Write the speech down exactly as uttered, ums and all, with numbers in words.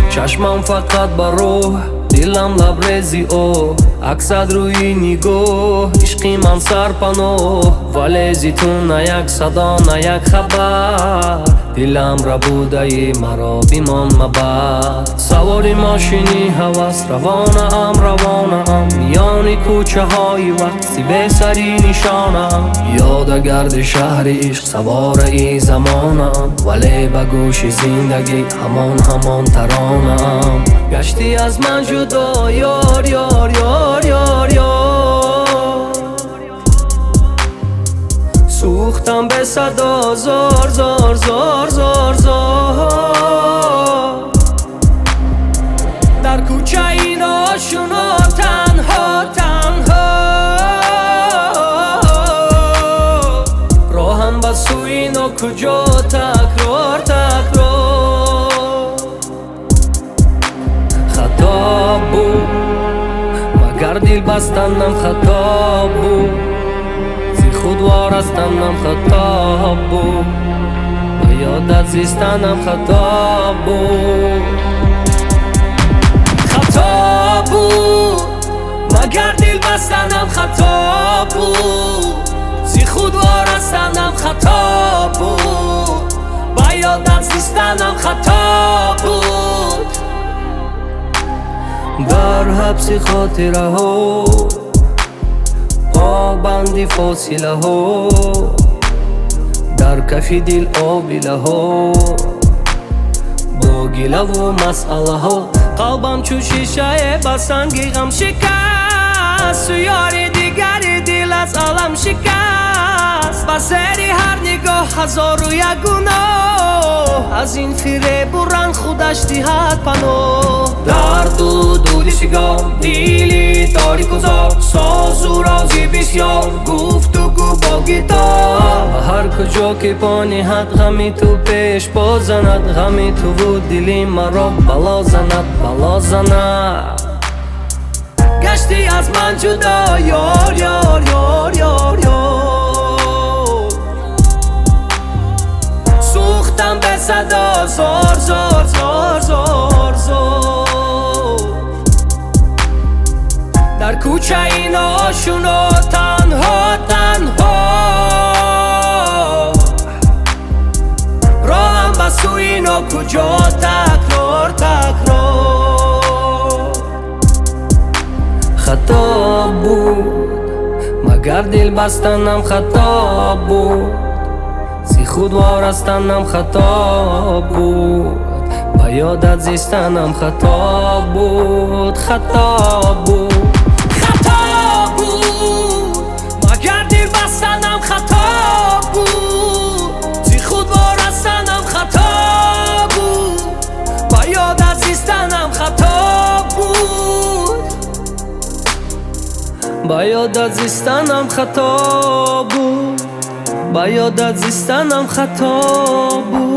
چشمم فقط با روح، دلم لبریزی او، عکسات روی نگاه، عشقی من سرپناه. ولی زیتون نه یک صدا نه یک خبر، دلم را بوده ای مرا بیمان مبر. سواری ماشینی هوس روانه ام روانه ام، میان کوچه های وقتی به سری نشانم. یادگرد شهر عشق سوار ای زمانم، ولی به گوش زندگی همان همان ترانم. گشتی از من جدا یار یار یار یار یار، سوختم به صدا زار زار زار زار زار. در کوچه این آشنا تنها تنها، راهم به سوی نو کجا تکرار تکرار. خطا بود مگر دل بستنم، خطا بود زی خود وارستنم، خطا بود به یادت زیستنم، خطا بود. خطا بود مگر دل بستنم، خطا بود زی خود وارستنم، خطا بود به یادت زیستنم، خطا بود. در حبس خاطره ها پابندی فاصله ها، در کف دل آبیله ها با گله و مسئله ها. قلبم چو شیشه با سنگ غم شکست، یاری دیگری دل از عالم شکست. با سری هر نگاه هزار و یک گناه، از این فریب و رنگ خودش دهد پناه. درد و دود سیگار دیلی تاریک و زار، ساز و رازی بسیار گفت و گو با گیتار. هر کجا که پا نهد غمی تو پیش پا زند، غمی تو و دلی مرا بلا زند بلا زند. گشتی از من جدا یار یار یار یار یار، سوختم به صدا زار زار زار زار زار. در کوچه این آشنا تنها تنها، راهم به سوی نو کجا تکرار تکرار. خطا بود مگر دل بستنم، خطا بود زی خود وارستنم، خطا بود به یادت زیستنم، خطا بود خطا بود. خطا بود مگر دل بستنم، خطا بود زی خود وارستنم، خطا بود به یادت زیستنم، خطا بود به یادت زیستنم، خطا بود به یادت زیستنم، خطا بود.